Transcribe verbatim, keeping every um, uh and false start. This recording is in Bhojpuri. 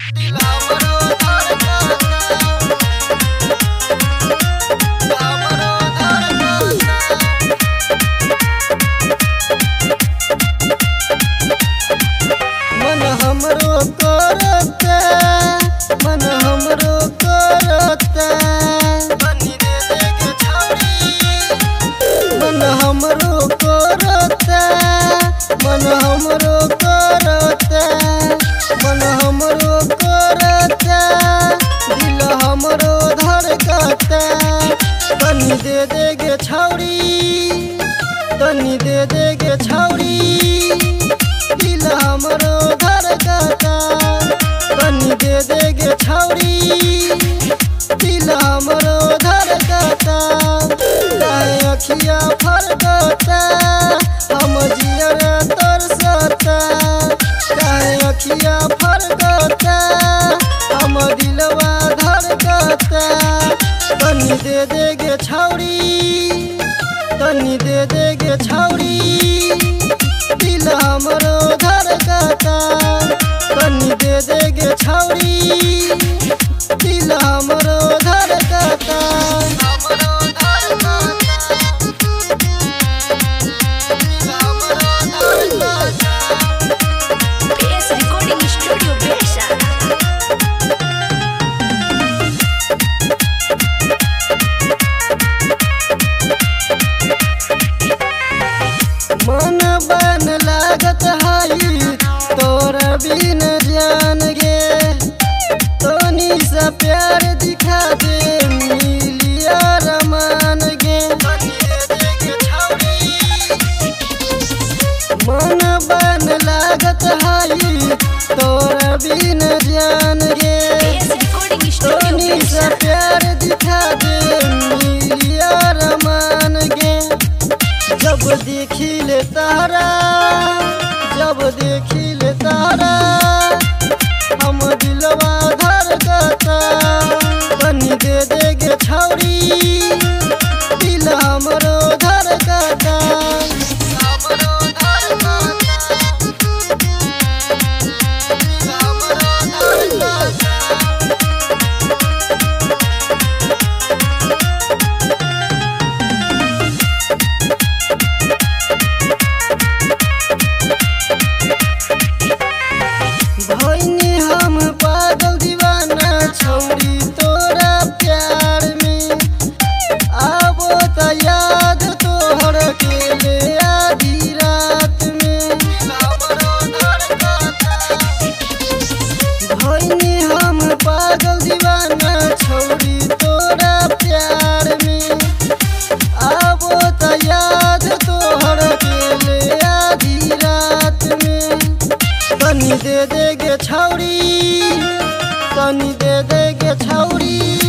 दिल हमरो धड़कता, हमरो धड़कता। मन हमरो करता, मन हमरो करता, बनी दे देगे छौरी। मन हमरो करता, मन हमरो करता, मन हमरो करता, दिल हमरो धड़कता। तनी दे देगे छौरी, तनी दे देगे छौरी, दिल हमरो धड़कता। तनी दे देगे छौरी, दिल हमरो धड़कता। काहे अखिया फरकता, हम जियरा तरसता। काहे अखिया फरकता, हम दिलवा धड़कता। तनी दे देगे छौरी, तनी दे देगे छौरी, दिल हमरो धड़कता। तनी दे देगे छौरी, दिल हमरो धड़कता, हमरो धड़कता, दिल हमरो धड़कता। P S Recording Studio Besha. मन बन लागत हई तोरा बिन जान गे। तनी सा प्यार दिखा दे मिलिया रमान गे। मन बन लागत हई तोरा बिन जान गे। P S Recording Studio तनी सा Besha. प्यार दिखा दे मिलिया रमान गे। जब देखिले तारा, जब देखिले तारा, हम दिलवा धड़कता। तनी दे देगे छौरी, दिल हमरो धड़कता, हमरो धड़कता, दिल हमरो धड़कता। भइनी हम पागल दीवाना छौरी तोरा प्यार में। आबो त याद तोहर के ले आधी रात में। भइनी हम पागल दीवाना छौरी तोरा प्यार में। आबो त याद तोहर के ले आधी रात में। तनी दे देगे छौरी, तनी दे देगे छौरी,